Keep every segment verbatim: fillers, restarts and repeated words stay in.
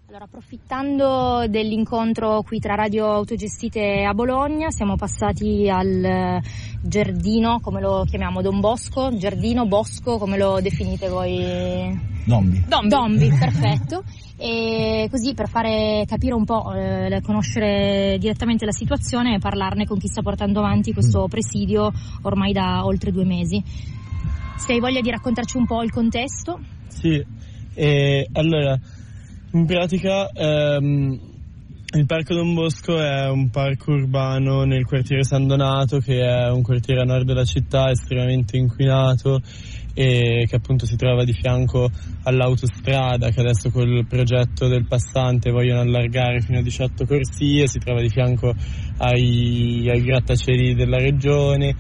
Allora, approfittando dell'incontro qui tra radio autogestite a Bologna, siamo passati al giardino, come lo chiamiamo, Don Bosco, giardino, bosco, come lo definite voi? Dombi. Dombi, Dombi perfetto. E così per fare capire un po', eh, conoscere direttamente la situazione e parlarne con chi sta portando avanti questo presidio ormai da oltre due mesi. Se hai voglia di raccontarci un po' il contesto? Sì, e allora... In pratica ehm, il Parco Don Bosco è un parco urbano nel quartiere San Donato, che è un quartiere a nord della città estremamente inquinato e che appunto si trova di fianco all'autostrada, che adesso col progetto del passante vogliono allargare fino a diciotto corsie, si trova di fianco ai, ai grattacieli della regione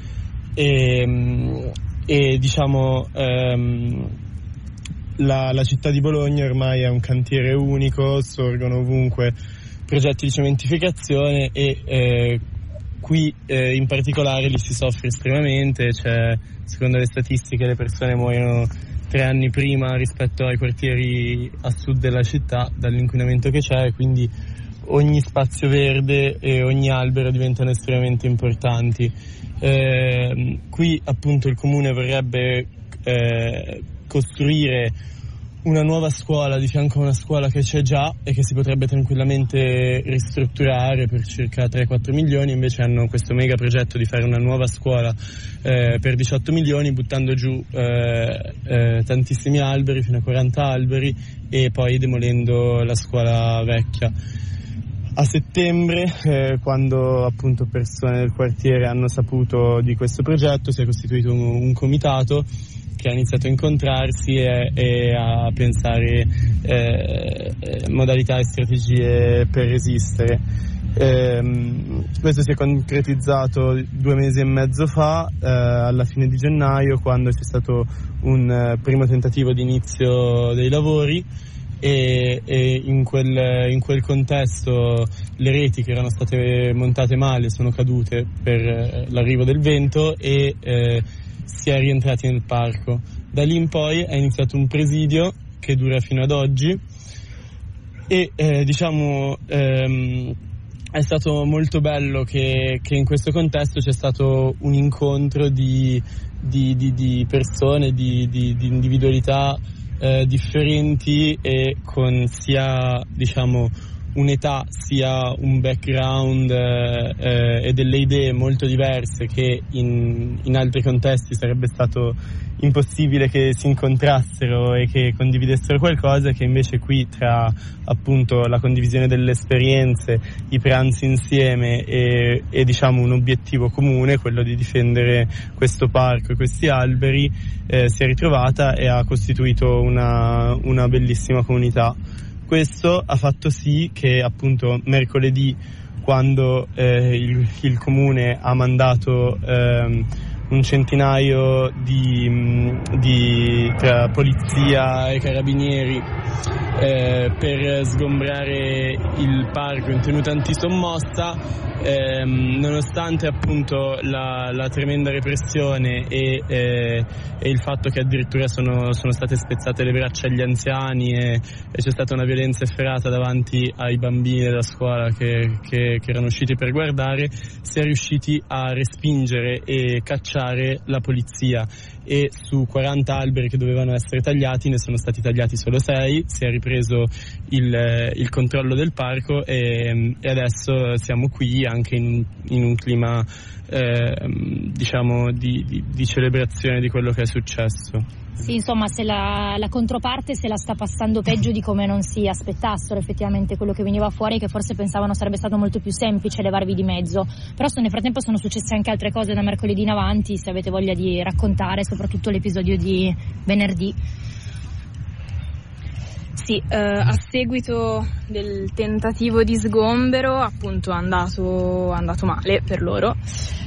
e, e diciamo... Ehm, La, la città di Bologna ormai è un cantiere unico, sorgono ovunque progetti di cementificazione e eh, qui eh, in particolare li si soffre estremamente. Cioè, secondo le statistiche le persone muoiono tre anni prima rispetto ai quartieri a sud della città dall'inquinamento che c'è, quindi ogni spazio verde e ogni albero diventano estremamente importanti. Eh, qui appunto il comune vorrebbe eh, costruire una nuova scuola di fianco a una scuola che c'è già e che si potrebbe tranquillamente ristrutturare per circa tre quattro milioni, invece hanno questo mega progetto di fare una nuova scuola eh, per diciotto milioni, buttando giù eh, eh, tantissimi alberi, fino a quaranta alberi, e poi demolendo la scuola vecchia. A settembre, eh, quando appunto persone del quartiere hanno saputo di questo progetto, si è costituito un, un comitato che ha iniziato a incontrarsi e, e a pensare eh, modalità e strategie per resistere. Eh, questo si è concretizzato due mesi e mezzo fa, eh, alla fine di gennaio, quando c'è stato un eh, primo tentativo di inizio dei lavori e, e in, quel, in quel contesto le reti che erano state montate male sono cadute per eh, l'arrivo del vento e eh, si è rientrati nel parco. Da lì in poi è iniziato un presidio che dura fino ad oggi e eh, diciamo ehm, è stato molto bello che, che in questo contesto c'è stato un incontro di, di, di, di persone, di, di, di individualità eh, differenti e con sia diciamo un'età sia un background eh, eh, e delle idee molto diverse che in, in altri contesti sarebbe stato impossibile che si incontrassero e che condividessero qualcosa, che invece qui tra appunto la condivisione delle esperienze, i pranzi insieme e, e diciamo un obiettivo comune, quello di difendere questo parco e questi alberi, eh, si è ritrovata e ha costituito una, una bellissima comunità. Questo ha fatto sì che appunto mercoledì, quando eh, il, il comune ha mandato ehm, un centinaio di, di tra polizia e carabinieri eh, per sgombrare il parco in tenuta antisommossa, ehm, nonostante appunto la, la tremenda repressione e, eh, e il fatto che addirittura sono, sono state spezzate le braccia agli anziani e, e c'è stata una violenza efferata davanti ai bambini della scuola che, che, che erano usciti per guardare, si è riusciti a respingere e cacciare la polizia, e su quaranta alberi che dovevano essere tagliati ne sono stati tagliati solo sei, si è ripreso il, il controllo del parco e, e adesso siamo qui anche in, in un clima eh, diciamo di, di, di celebrazione di quello che è successo. Sì, insomma, se la, la controparte se la sta passando peggio di come non si aspettassero effettivamente quello che veniva fuori, che forse pensavano sarebbe stato molto più semplice levarvi di mezzo, però nel frattempo sono successe anche altre cose da mercoledì in avanti, se avete voglia di raccontare soprattutto l'episodio di venerdì. Sì, eh, a seguito del tentativo di sgombero appunto è andato, è andato male per loro.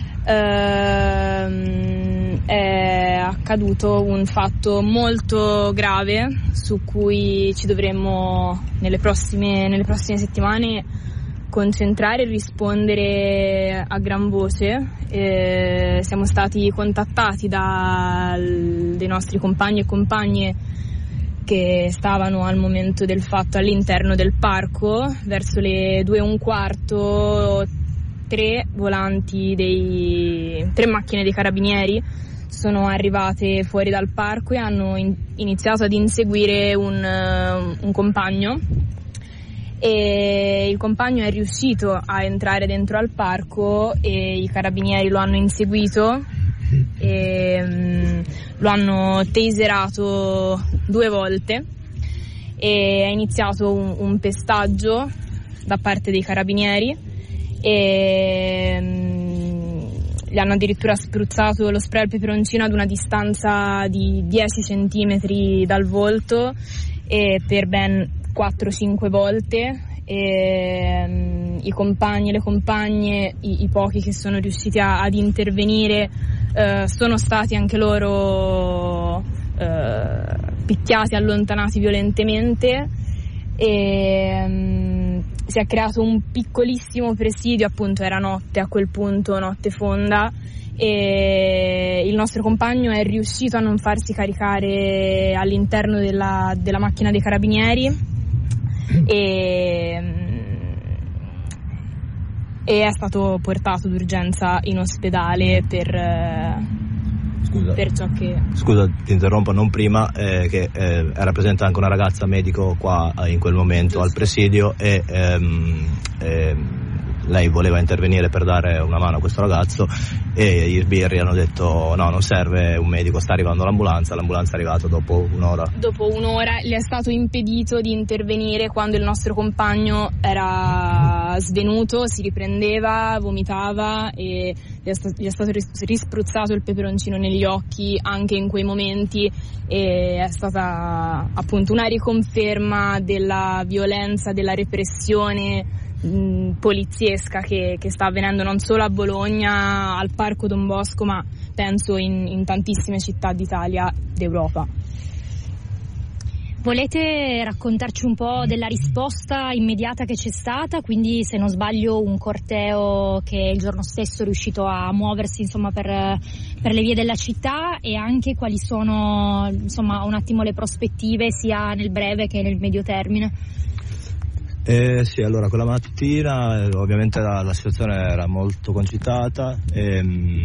Ehm, è accaduto un fatto molto grave su cui ci dovremmo nelle prossime, nelle prossime settimane concentrare e rispondere a gran voce. Eh, siamo stati contattati da dei nostri compagni e compagne che stavano al momento del fatto all'interno del parco. Verso le due e un quarto tre volanti dei tre macchine dei carabinieri sono arrivate fuori dal parco e hanno in, iniziato ad inseguire un, uh, un compagno, e il compagno è riuscito a entrare dentro al parco e i carabinieri lo hanno inseguito e um, lo hanno taserato due volte, e è iniziato un, un pestaggio da parte dei carabinieri e um, gli hanno addirittura spruzzato lo spray al peperoncino ad una distanza di dieci centimetri dal volto e per ben quattro cinque volte, e um, i compagni e le compagne, i, i pochi che sono riusciti a, ad intervenire, uh, sono stati anche loro uh, picchiati, allontanati violentemente, e um, si è creato un piccolissimo presidio, appunto era notte a quel punto, notte fonda, e il nostro compagno è riuscito a non farsi caricare all'interno della, della macchina dei carabinieri e, e è stato portato d'urgenza in ospedale per, scusa, per ciò che... Scusa, ti interrompo, non prima, eh, che eh, era presente anche una ragazza medico qua eh, in quel momento al presidio e ehm, ehm, lei voleva intervenire per dare una mano a questo ragazzo e gli sbirri hanno detto no, non serve un medico, sta arrivando l'ambulanza. L'ambulanza è arrivata dopo un'ora. Dopo un'ora le è stato impedito di intervenire quando il nostro compagno era svenuto, si riprendeva, vomitava e gli è, sta- gli è stato ris- rispruzzato il peperoncino negli occhi anche in quei momenti, e è stata appunto una riconferma della violenza, della repressione poliziesca che, che sta avvenendo non solo a Bologna, al Parco Don Bosco, ma penso in, in tantissime città d'Italia, d'Europa. Volete raccontarci un po' della risposta immediata che c'è stata? Quindi, se non sbaglio, un corteo che il giorno stesso è riuscito a muoversi, insomma, per, per le vie della città, e anche quali sono, insomma, un attimo le prospettive sia nel breve che nel medio termine. Eh, sì, allora quella mattina eh, ovviamente la, la situazione era molto concitata e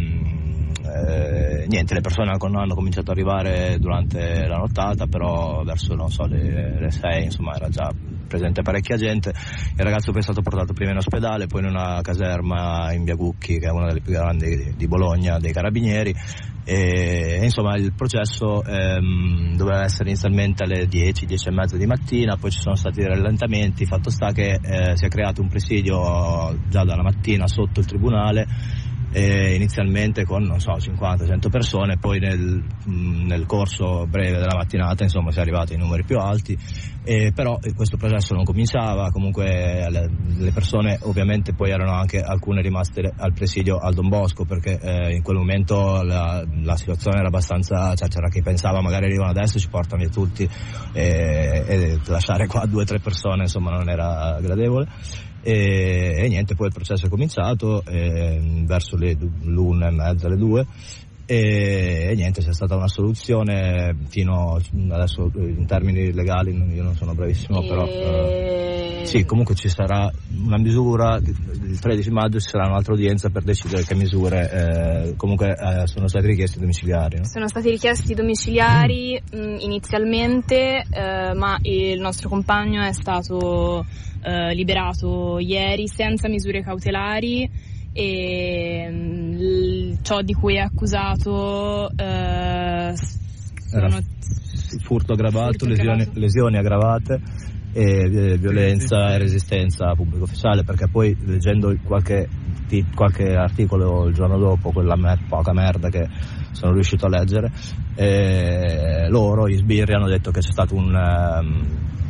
eh, niente, le persone hanno, hanno cominciato ad arrivare durante la nottata, però verso non so le, le sei insomma era già presente parecchia gente. Il ragazzo poi è stato portato prima in ospedale, poi in una caserma in via Gucchi, che è una delle più grandi di, di Bologna, dei carabinieri. E insomma il processo ehm, doveva essere inizialmente alle dieci, dieci e mezza di mattina, poi ci sono stati dei rallentamenti. Fatto sta che eh, si è creato un presidio già dalla mattina sotto il tribunale, eh, inizialmente con non so cinquanta cento persone, poi nel, nel corso breve della mattinata insomma si è arrivati ai numeri più alti, eh, però questo processo non cominciava. Comunque le, le persone ovviamente poi erano anche alcune rimaste al presidio al Don Bosco, perché eh, in quel momento la, la situazione era abbastanza, cioè c'era chi pensava magari arrivano adesso, ci portano via tutti, e, e lasciare qua due o tre persone insomma non era gradevole. E, e niente, poi il processo è cominciato eh, verso le l'una e mezza, le due, e, e niente, c'è stata una soluzione fino adesso in termini legali, io non sono bravissimo, e... però eh, sì, comunque ci sarà una misura, il tredici maggio ci sarà un'altra udienza per decidere che misure eh, comunque eh, sono stati richiesti domiciliari, no? Sono stati richiesti domiciliari mh, inizialmente, eh, ma il nostro compagno è stato eh, liberato ieri senza misure cautelari, e mh, ciò di cui è accusato eh, sono furto aggravato, furto lesioni, aggravato. lesioni aggravate e violenza e resistenza a pubblico ufficiale, perché poi leggendo qualche, qualche articolo il giorno dopo, quella mer- poca merda che sono riuscito a leggere, eh, loro, gli sbirri, hanno detto che c'è stato un, um,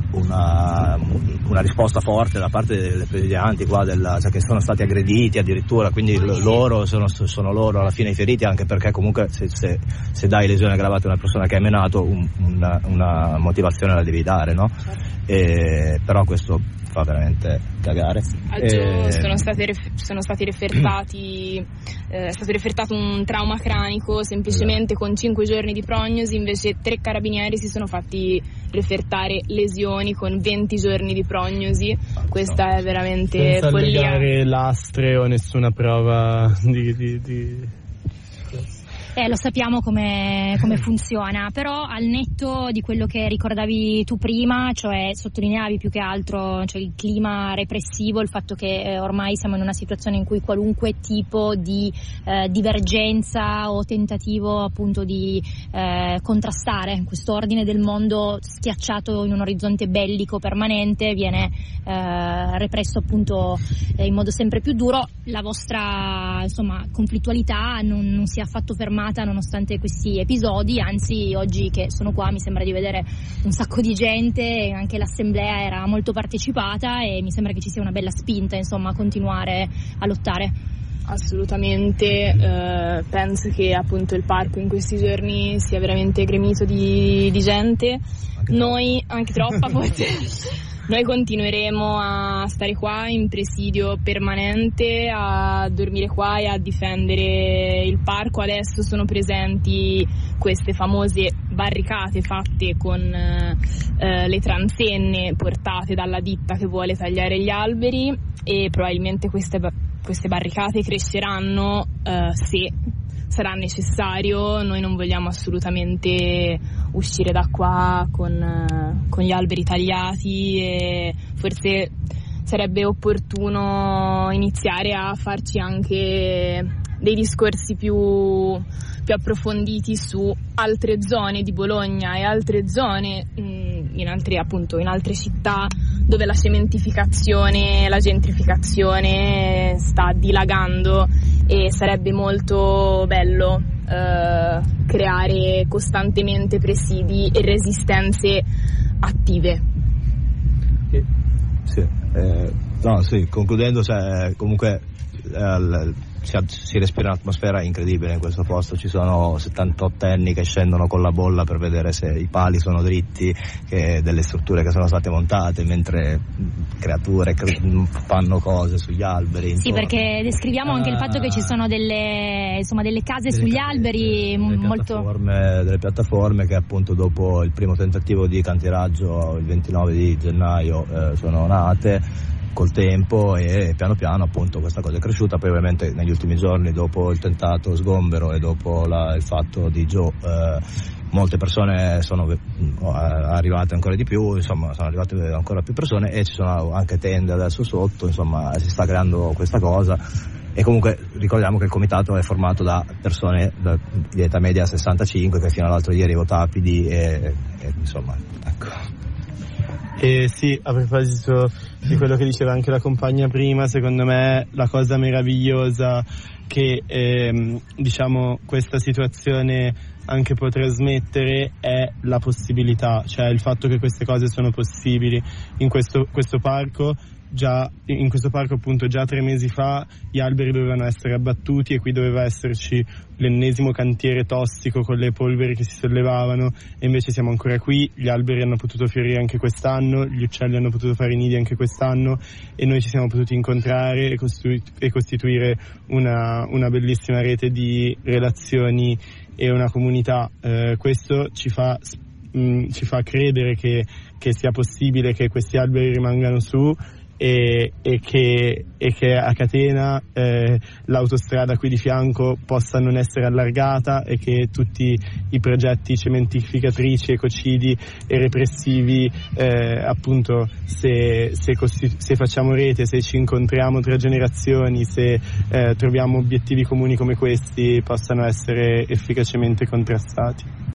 una, una risposta forte da parte delle presidianti qua della, cioè che sono stati aggrediti addirittura, quindi l- loro sono, sono loro alla fine i feriti, anche perché comunque se, se, se dai lesioni aggravate a una persona che hai menato un, una, una motivazione la devi dare, no? E, però questo fa veramente cagare. E... sono, state ref- sono stati refertati eh, è stato refertato un trauma cranico semplicemente con cinque giorni di prognosi, invece tre carabinieri si sono fatti refertare lesioni con venti giorni di prognosi. Questa è veramente senza follia. Senza allegare lastre o nessuna prova di... di, di... Eh, lo sappiamo come, come funziona, però al netto di quello che ricordavi tu prima, cioè sottolineavi più che altro, cioè, il clima repressivo, il fatto che eh, ormai siamo in una situazione in cui qualunque tipo di eh, divergenza o tentativo appunto di eh, contrastare questo ordine del mondo schiacciato in un orizzonte bellico permanente viene eh, represso appunto eh, in modo sempre più duro. La vostra insomma conflittualità non, non si è affatto fermata nonostante questi episodi, anzi oggi che sono qua mi sembra di vedere un sacco di gente e anche l'assemblea era molto partecipata e mi sembra che ci sia una bella spinta insomma a continuare a lottare. Assolutamente, eh, penso che appunto il parco in questi giorni sia veramente gremito di, di gente, anche noi anche troppa forse. Noi continueremo a stare qua in presidio permanente, a dormire qua e a difendere il parco. Adesso sono presenti queste famose barricate fatte con eh, le transenne portate dalla ditta che vuole tagliare gli alberi e probabilmente queste, queste barricate cresceranno eh, se sarà necessario. Noi non vogliamo assolutamente uscire da qua con, con gli alberi tagliati e forse sarebbe opportuno iniziare a farci anche dei discorsi più, più approfonditi su altre zone di Bologna e altre zone in altre, appunto, in altre città dove la cementificazione, la gentrificazione sta dilagando e sarebbe molto bello eh, creare costantemente presidi e resistenze attive. Sì, eh, no, sì, concludendo, cioè, comunque eh, si, si respira un'atmosfera incredibile in questo posto, ci sono settantottenni che scendono con la bolla per vedere se i pali sono dritti, che delle strutture che sono state montate, mentre creature cre- fanno cose sugli alberi. Sì, perché descriviamo uh, anche il fatto che ci sono delle, insomma, delle case delle, sugli alberi delle, delle molto... Piattaforme, delle piattaforme che appunto dopo il primo tentativo di cantieraggio il ventinove di gennaio eh, sono nate col tempo e piano piano appunto questa cosa è cresciuta. Poi ovviamente negli ultimi giorni, dopo il tentato sgombero e dopo la, il fatto di Joe, eh, molte persone sono arrivate ancora di più, insomma sono arrivate ancora più persone e ci sono anche tende adesso sotto, insomma si sta creando questa cosa. E comunque ricordiamo che il comitato è formato da persone da, di età media sessantacinque che fino all'altro ieri votava P D e, e insomma ecco. E sì, a proposito di quello che diceva anche la compagna prima, secondo me la cosa meravigliosa che ehm, diciamo questa situazione anche può trasmettere è la possibilità, cioè il fatto che queste cose sono possibili. In questo, questo parco già in questo parco appunto già tre mesi fa gli alberi dovevano essere abbattuti e qui doveva esserci l'ennesimo cantiere tossico con le polveri che si sollevavano e invece siamo ancora qui, gli alberi hanno potuto fiorire anche quest'anno, gli uccelli hanno potuto fare i nidi anche quest'anno e noi ci siamo potuti incontrare e, costru- e costituire una, una bellissima rete di relazioni e una comunità. Eh, questo ci fa, mh, ci fa credere che, che sia possibile che questi alberi rimangano su E, e, che, e che a catena eh, l'autostrada qui di fianco possa non essere allargata e che tutti i progetti cementificatrici, ecocidi e repressivi eh, appunto se, se, costi- se facciamo rete, se ci incontriamo tra generazioni, se eh, troviamo obiettivi comuni come questi possano essere efficacemente contrastati.